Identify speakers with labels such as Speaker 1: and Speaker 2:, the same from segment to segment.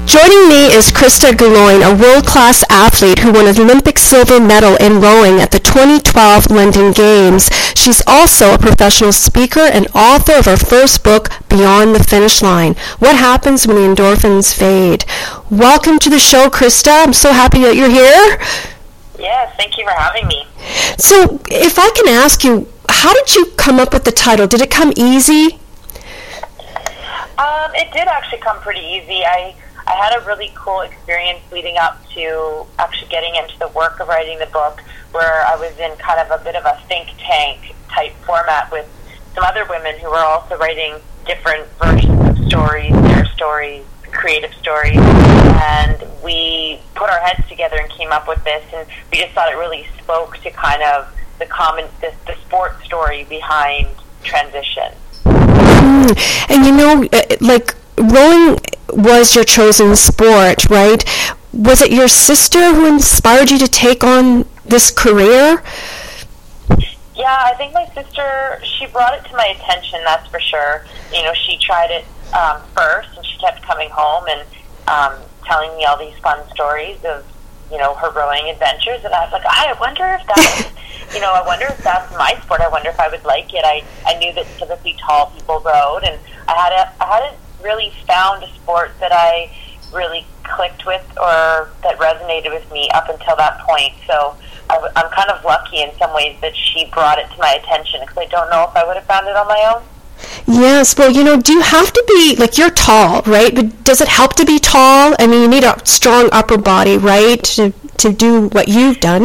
Speaker 1: Joining me is Krista Gouloin, a world-class athlete who won an Olympic silver medal in rowing at the 2012 London Games. She's also a professional speaker and author of her first book, Beyond the Finish Line: What Happens When the Endorphins Fade. Welcome to the show, Krista. I'm so happy that you're here.
Speaker 2: Yes, thank you for having me.
Speaker 1: So, if I can ask you, how did you come up with the title? Did it come easy?
Speaker 2: It did actually come pretty easy. I had a really cool experience leading up to actually getting into the work of writing the book, where I was in kind of a bit of a think tank type format with some other women who were also writing different versions of stories, their stories, creative stories, and we put our heads together and came up with this, and we just thought it really spoke to kind of the sports story behind transition.
Speaker 1: And you know, like, rowing was your chosen sport, right? Was it your sister who inspired you to take on this career?
Speaker 2: Yeah, I think my sister, she brought it to my attention, that's for sure. You know, she tried it first, and she kept coming home and telling me all these fun stories of, you know, her rowing adventures, and I was like, I wonder if that's, you know, I wonder if that's my sport. I wonder if I would like it. I knew that typically tall people rowed, and I hadn't really found a sport that I really clicked with or that resonated with me up until that point. So I'm kind of lucky in some ways that she brought it to my attention, because I don't know if I would have found it on my own.
Speaker 1: Yes, well, you know, do you have to be, like, you're tall, right? But does it help to be tall? I mean, you need a strong upper body, right, to do what you've done.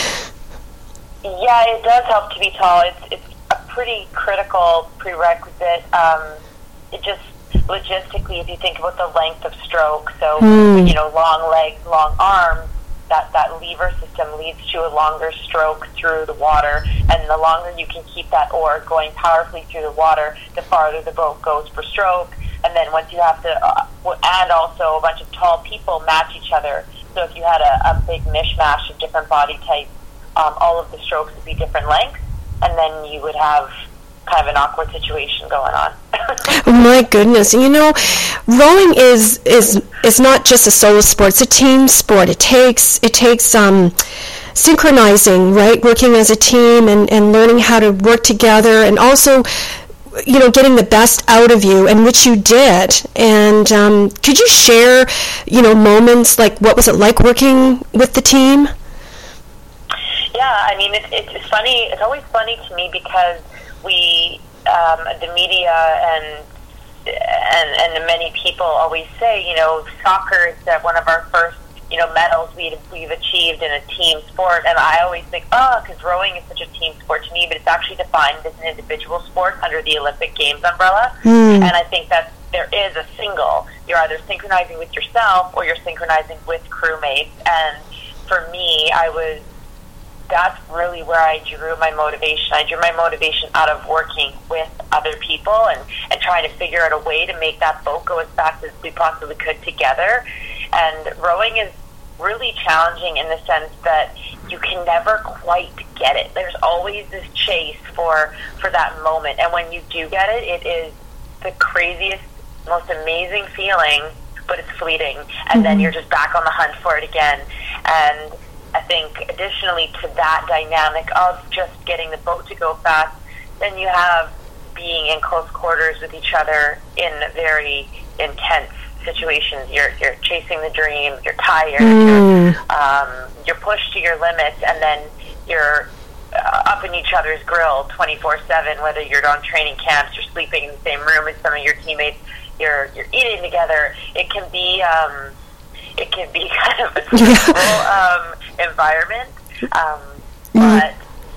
Speaker 2: Yeah, it does help to be tall. It's a pretty critical prerequisite. It just, logistically, if you think about the length of stroke, so, you know, long legs, long arms, that lever system leads to a longer stroke through the water, and the longer you can keep that oar going powerfully through the water, the farther the boat goes per stroke. And then once you have to, and also a bunch of tall people match each other. So if you had a big mishmash of different body types, all of the strokes would be different lengths, and then you would have kind of an awkward situation going on.
Speaker 1: Oh my goodness. You know, rowing is not just a solo sport, it's a team sport. It takes synchronizing, right? Working as a team and learning how to work together, and also, you know, getting the best out of you, and which you did. And could you share, you know, moments, like what was it like working with the team?
Speaker 2: Yeah, I mean, it's funny. It's always funny to me, because we, the media and many people always say, you know, soccer is one of our first, you know, medals we've achieved in a team sport, and I always think, because rowing is such a team sport to me, but it's actually defined as an individual sport under the Olympic Games umbrella, and I think that there is a single. You're either synchronizing with yourself or you're synchronizing with crewmates, and for me, that's really where I drew my motivation. I drew my motivation out of working with other people and trying to figure out a way to make that boat go as fast as we possibly could together. And rowing is really challenging in the sense that you can never quite get it. There's always this chase for that moment. And when you do get it, it is the craziest, most amazing feeling, but it's fleeting. And then you're just back on the hunt for it again. And I think additionally to that dynamic of just getting the boat to go fast, then you have being in close quarters with each other in very intense situations. You're chasing the dream, you're tired, you're pushed to your limits, and then you're up in each other's grill 24/7, whether you're on training camps, you're sleeping in the same room as some of your teammates, you're eating together. It can be kind of a stressful environment, but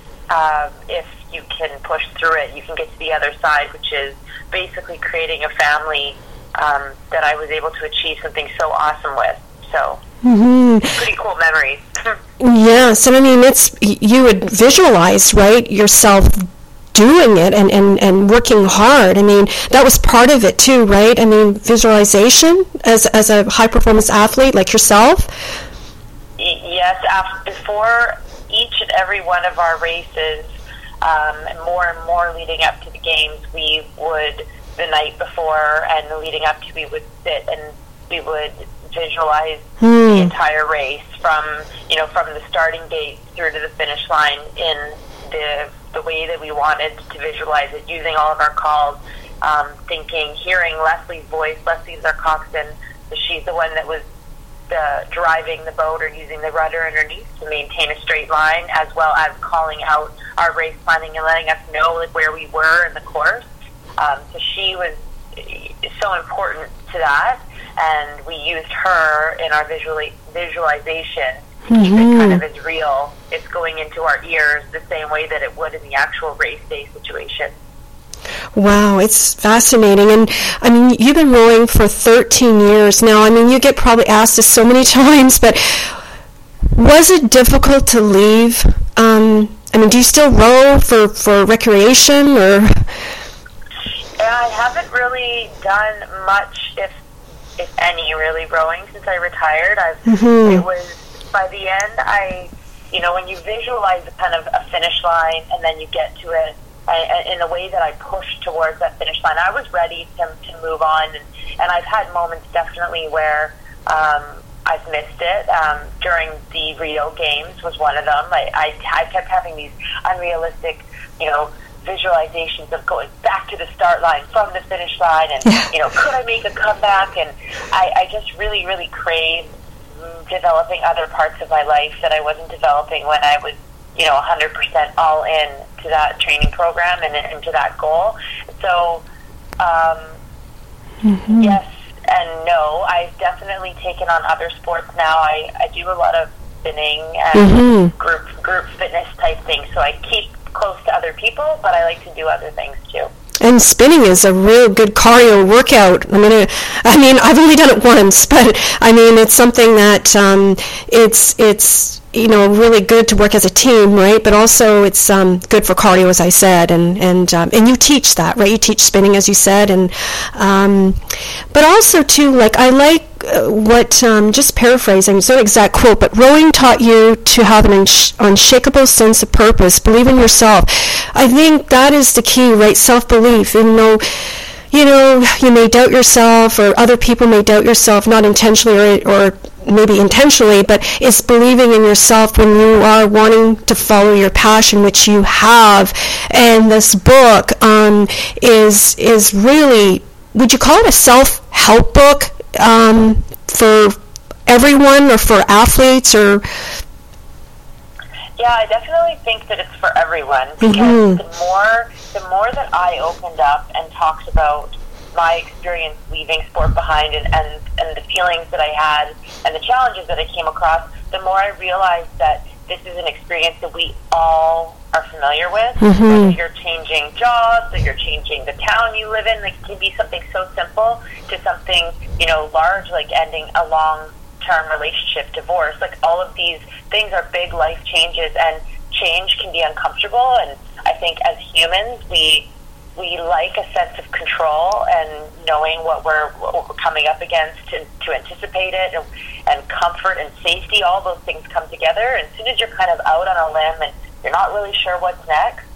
Speaker 2: if you can push through it, you can get to the other side, which is basically creating a family that I was able to achieve something so awesome with. So, pretty cool memories.
Speaker 1: Yes, and I mean, you would visualize, right, yourself doing it and working hard. I mean, that was part of it too, right? I mean, visualization as a high-performance athlete like yourself?
Speaker 2: Yes, before each and every one of our races, more and more leading up to the games, we would, the night before and the leading up to, we would sit and we would visualize the entire race from the starting gate through to the finish line in the way that we wanted to visualize it, using all of our calls, hearing Leslie's voice. Leslie's our coxswain, so she's the one that was driving the boat or using the rudder underneath to maintain a straight line, as well as calling out our race planning and letting us know like where we were in the course. So she was so important to that, and we used her in our visualization to keep it kind of as real. It's going into our ears the same way that it would in the actual race day situation.
Speaker 1: Wow, it's fascinating. And I mean, you've been rowing for 13 years now. I mean, you get probably asked this so many times, but was it difficult to leave? I mean, do you still row for recreation, or?
Speaker 2: I haven't really done much, if any, really rowing since I retired. It was by the end, when you visualize kind of a finish line and then you get to it, in the way that I pushed towards that finish line, I was ready to move on, and I've had moments definitely where I've missed it. During the Rio Games was one of them. I kept having these unrealistic, visualizations of going back to the start line from the finish line, and could I make a comeback? And I just really, really craved developing other parts of my life that I wasn't developing when I was 100% all in to that training program and to that goal. So yes and no. I've definitely taken on other sports now. I do a lot of spinning and group fitness type things, so I keep close to other people, but I like to do other things too.
Speaker 1: And spinning is a real good cardio workout. I mean, I've only done it once, but I mean, it's something that it's really good to work as a team, right? But also it's good for cardio, as I said, and you teach that, right? You teach spinning, as you said, and but also too, like I like what just paraphrasing, it's not an exact quote, but rowing taught you to have an unshakable sense of purpose, believe in yourself. I think that is the key, right? Self-belief. Even though you may doubt yourself, or other people may doubt yourself, not intentionally or maybe intentionally, but it's believing in yourself when you are wanting to follow your passion, which you have. And this book is really, would you call it a self-help book for everyone, or for athletes, or?
Speaker 2: Yeah, I definitely think that it's for everyone, because the more that I opened up and talked about my experience leaving sport behind and the feelings that I had and the challenges that I came across, the more I realized that this is an experience that we all are familiar with. Whether you're changing jobs, or you're changing the town you live in, like, it can be something so simple to something, large, like ending a long-term relationship, divorce. Like, all of these things are big life changes, and change can be uncomfortable. And I think as humans, we like a sense of control and knowing what we're coming up against to anticipate it, and comfort and safety. All those things come together. And as soon as you're kind of out on a limb and you're not really sure what's next,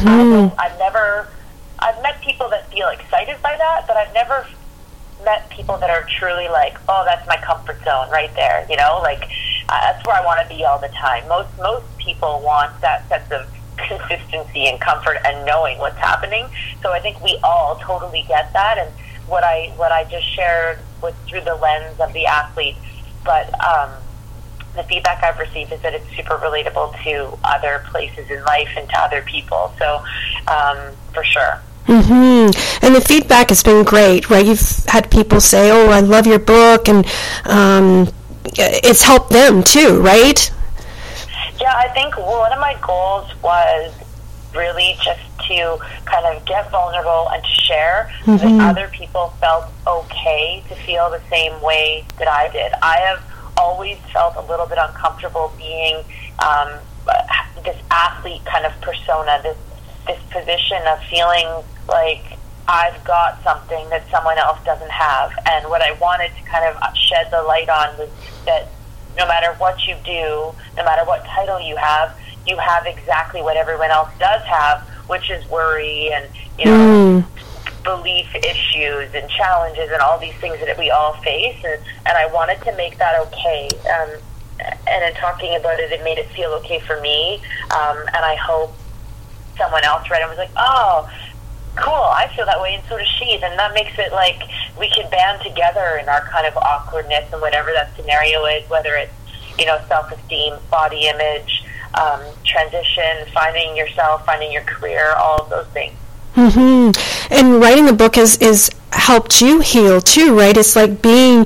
Speaker 2: I've met people that feel excited by that, but I've never met people that are truly like, oh, that's my comfort zone right there. That's where I want to be all the time. Most people want that sense of consistency and comfort and knowing what's happening. So I think we all totally get that, and what I just shared was through the lens of the athlete, but the feedback I've received is that it's super relatable to other places in life and to other people. So for sure.
Speaker 1: And the feedback has been great, right? You've had people say, oh, I love your book, and it's helped them too, right?
Speaker 2: Yeah, I think one of my goals was really just to kind of get vulnerable and to share, so that other people felt okay to feel the same way that I did. I have always felt a little bit uncomfortable being this athlete kind of persona, this position of feeling like I've got something that someone else doesn't have. And what I wanted to kind of shed the light on was that no matter what you do, no matter what title you have exactly what everyone else does have, which is worry and, belief issues and challenges and all these things that we all face, and I wanted to make that okay. And in talking about it, it made it feel okay for me, and I hope someone else read it and was like, oh, cool, I feel that way, and so does she. Then that makes it like we can band together in our kind of awkwardness and whatever that scenario is, whether it's, you know, self-esteem, body image, transition, finding yourself, finding your career, all of those things.
Speaker 1: Mm-hmm. And writing the book is helped you heal too, right? It's like being,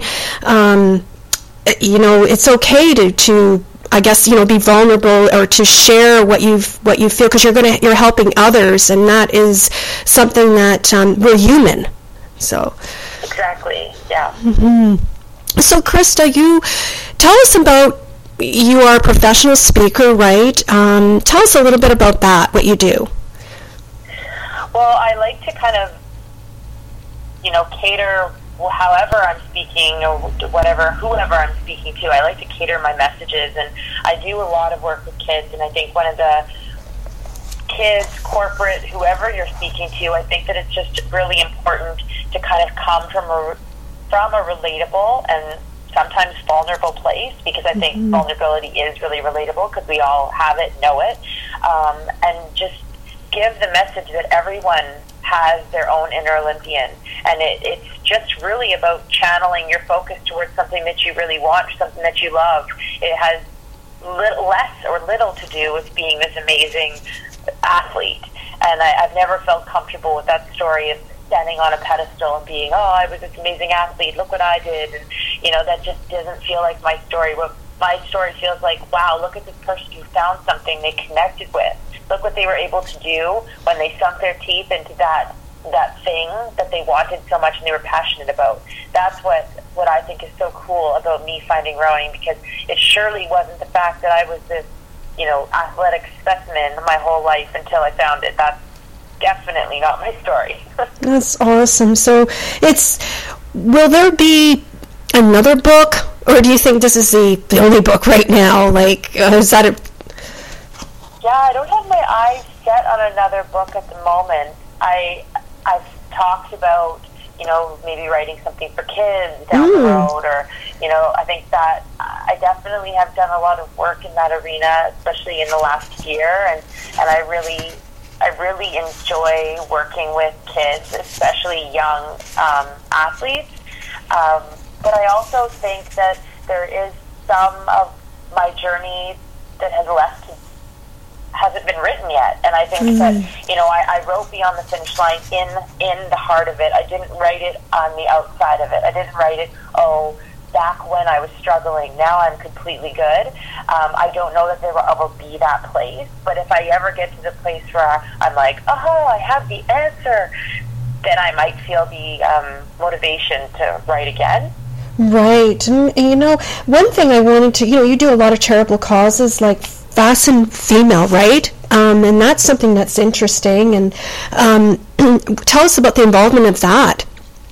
Speaker 1: you know, it's okay to I guess, you know, be vulnerable or to share what you feel, because you're helping others, and that is something that we're human. So
Speaker 2: exactly, yeah.
Speaker 1: Mm-hmm. So Krista, you tell us about, you are a professional speaker, right? Tell us a little bit about that, what you do.
Speaker 2: Well, I like to kind of, you know, cater however I'm speaking or whoever I'm speaking to. I like to cater my messages, and I do a lot of work with kids, and I think one of the kids, corporate, whoever you're speaking to, I think that it's just really important to kind of come from a relatable and sometimes vulnerable place, because I think vulnerability is really relatable because we all have it, know it, and just give the message that everyone has their own inner Olympian, and it's just really about channeling your focus towards something that you really want, something that you love. It has less or little to do with being this amazing athlete, and I've never felt comfortable with that story of standing on a pedestal and being, oh, I was this amazing athlete, look what I did, and you know, that just doesn't feel like my story. What my story feels like, wow, look at this person who found something they connected with. Look what they were able to do when they sunk their teeth into that thing that they wanted so much and they were passionate about. That's what I think is so cool about me finding rowing, because it surely wasn't the fact that I was this, you know, athletic specimen my whole life until I found it. That's definitely not my story.
Speaker 1: That's awesome. So will there be another book, or do you think this is the only book right now? Like, is that a...
Speaker 2: Yeah, I don't have my eyes set on another book at the moment. I've talked about, you know, maybe writing something for kids down the road, or, you know, I think that I definitely have done a lot of work in that arena, especially in the last year, and I really enjoy working with kids, especially young athletes. But I also think that there is some of my journey that hasn't been written yet, and I think that, you know, I wrote Beyond the Finish Line in the heart of it. I didn't write it on the outside of it. I didn't write it, oh, back when I was struggling, now I'm completely good. I don't know that there will ever be that place, but if I ever get to the place where I'm like, oh, I have the answer, then I might feel the motivation to write again.
Speaker 1: Right. And, you know, one thing I wanted to, you know, you do a lot of charitable causes like Fasten Female, right? And that's something that's interesting. And tell us about the involvement of that.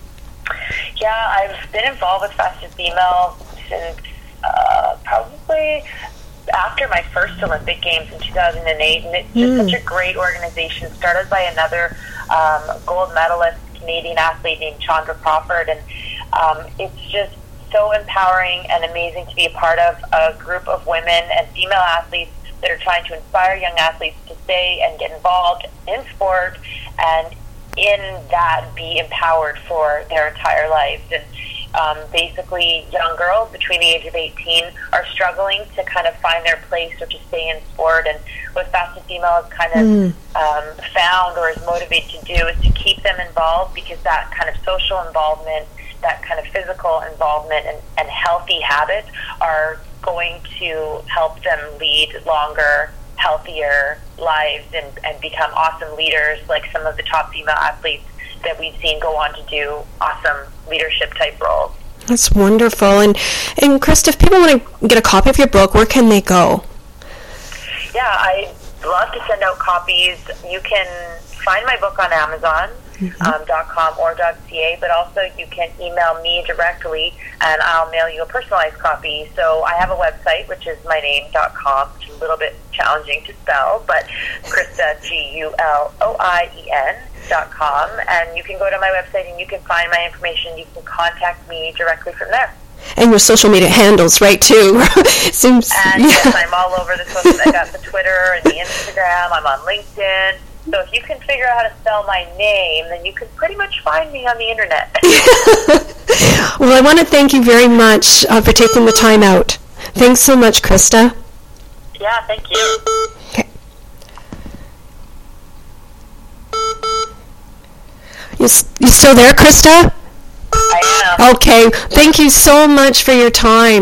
Speaker 2: Yeah, I've been involved with Fasten Female since probably after my first Olympic Games in 2008. And it's just such a great organization, started by another gold medalist Canadian athlete named Chandra Crawford. And it's just so empowering and amazing to be a part of a group of women and female athletes that are trying to inspire young athletes to stay and get involved in sport, and in that be empowered for their entire lives. And basically young girls between the age of 18 are struggling to kind of find their place or to stay in sport, and what Fasten Female has kind of found or is motivated to do is to keep them involved, because that kind of social involvement, that kind of physical involvement and healthy habits are going to help them lead longer, healthier lives and become awesome leaders, like some of the top female athletes that we've seen go on to do awesome leadership type roles.
Speaker 1: That's wonderful. And Krista, if people want to get a copy of your book, where can they go?
Speaker 2: Yeah, I'd love to send out copies. You can find my book on Amazon. .com or .ca, but also you can email me directly and I'll mail you a personalized copy. So I have a website, which is myname.com, which is a little bit challenging to spell, but Krista, Guloien, KristaMark.com, and you can go to my website and you can find my information. You can contact me directly from there.
Speaker 1: And your social media handles, right, too? Seems.
Speaker 2: And yes, I'm all over the social. I got the Twitter and the Instagram. I'm on LinkedIn. So if you can figure out how to spell my name, then you can pretty much find me on the internet.
Speaker 1: Well, I want to thank you very much for taking the time out. Thanks so much, Krista.
Speaker 2: Yeah, thank you.
Speaker 1: Okay. You still there, Krista?
Speaker 2: I am.
Speaker 1: Okay. Thank you so much for your time.